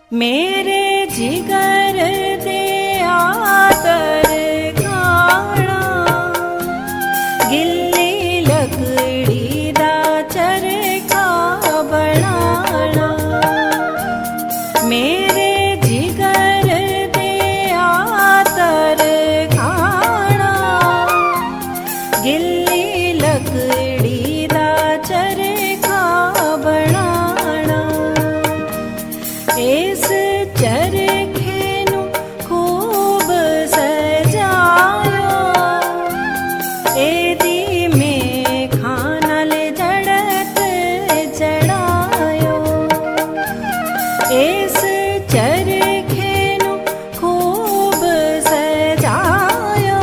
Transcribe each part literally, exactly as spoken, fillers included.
मेरे जिगर दे आदर खाना, गिल्ली लकड़ी दा चरखा बनाना। मेरे जिगर दे आदर खाना, गिल्ली लकड़ी दा चरखा बनाना। इस चरखे नू खूब सजायो, एदी मेखां नाल जड़त चढ़ायो। इस चरखे नू खूब सजायो,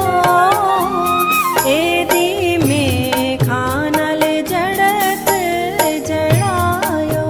एदी मेखां नाल जड़त चढ़ायो।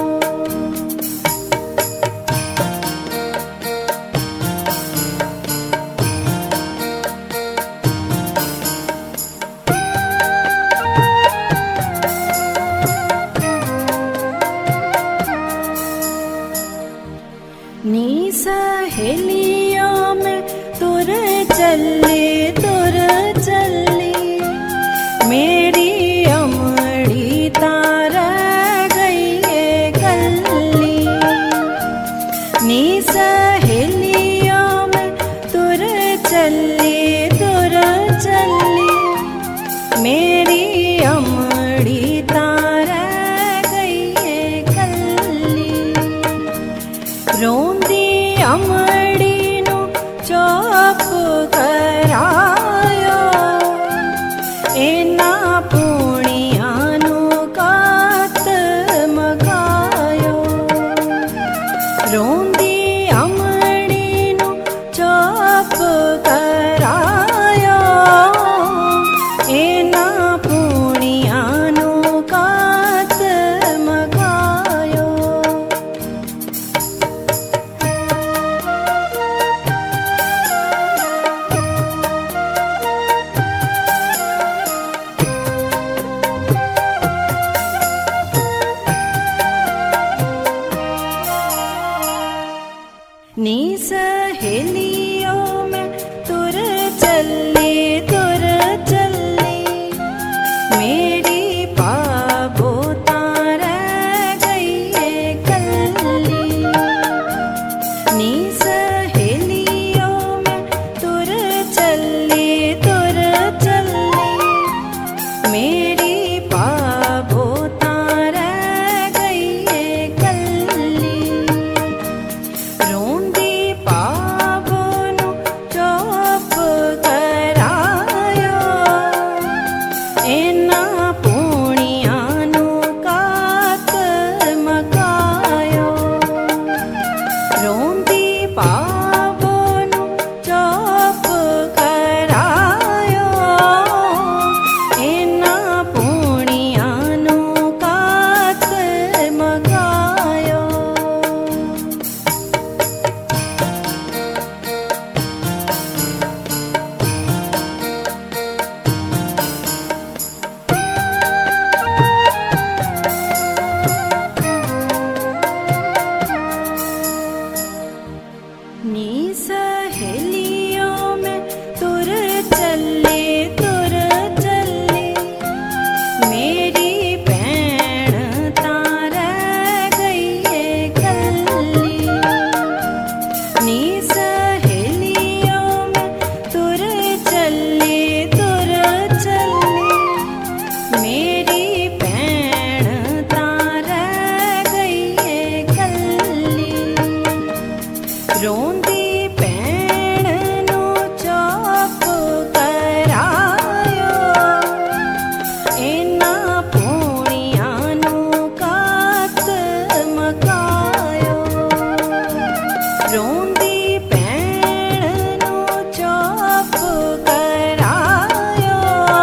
नी सहेलियों में तुर चली तुर चली, मेरी अमड़ी तार गई है कल्ली। नी सहेलियों में तुर चली तुर चली, मेरी अमड़ी तार गई है कल्ली। रोंदी अमड़ी नू चुप करायो, इना पूणियां नू कात मकायो। रोंदी अमड़ी नू चुप करायो, इना पूणियां नू कात मकायो। नी सहेलियों में तुर चली तुर चली, मेरी पाबो तार गई है कल्ली। नी सहेलियों में तुर चली तुर चली, मेरी पाबो तार गई है कल्ली। रोंदी पाबो नू चुप करायो, इना पूणियां नू कात मकायो। रोंदी पाबो नू चुप करायो, इना पूणियां नू कात मकायो। नी सहेलियों में तुर चली तुर चली, मेरी भैण तार गई है कल्ली। नी सहेलियों में तुर चली तुर चली, मेरी भैण तार गई है कल्ली। रोंदी भैण नू चुप करायो, इना पूणियां नू कात मकायो। रोंदी भैण नू चुप करायो,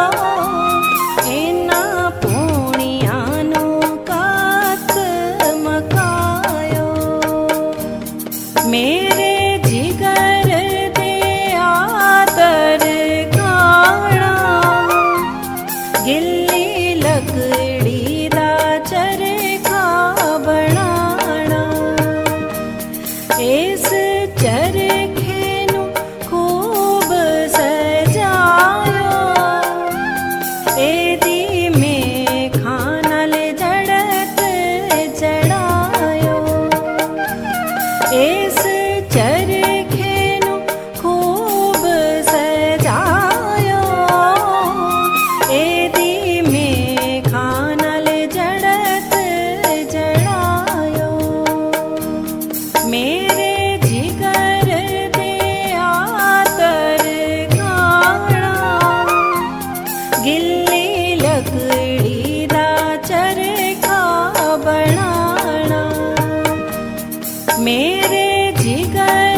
इना पूणियां नू कात मकायो। मेरे जिगर दे आदर खाना, गिल्ली लकड़ी दा चरखा बनाना। एस चरखे नु खूब सजायो, एदी में खानल जड़त जड़ायो। मेरे जिगर दे आतर खाना, गिल्ली लकड़ी दा चरखा बनाना। मेरे जिगर